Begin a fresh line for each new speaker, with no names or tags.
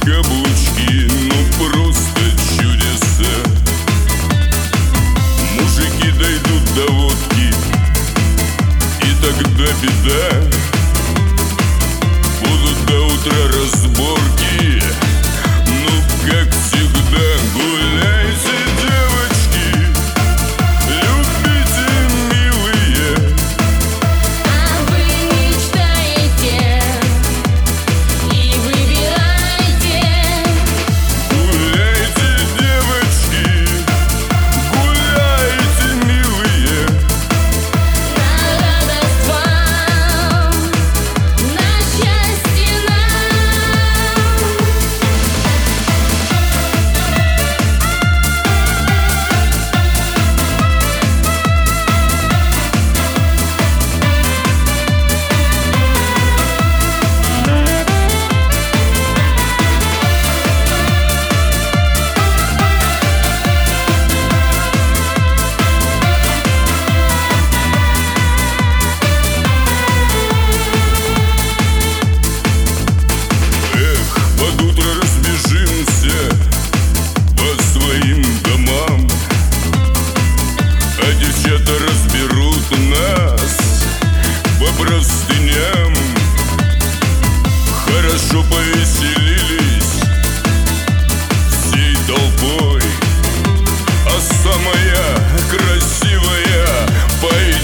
каблучки, ну просто чудеса. Мужики дойдут до водки, и тогда беда. Будут до утра разборки, ну как всегда. Гуляйте, девочки, любите, милые.
А вы мечтаете и выбирайте.
Гуляйте, девочки, гуляйте, милые.
На радость вам, на счастье нам.
Эх, под утро разбежимся по своим домам, а девчата разберут нас по простыням. Хорошо повеселились всей толпой, а самая красивая поет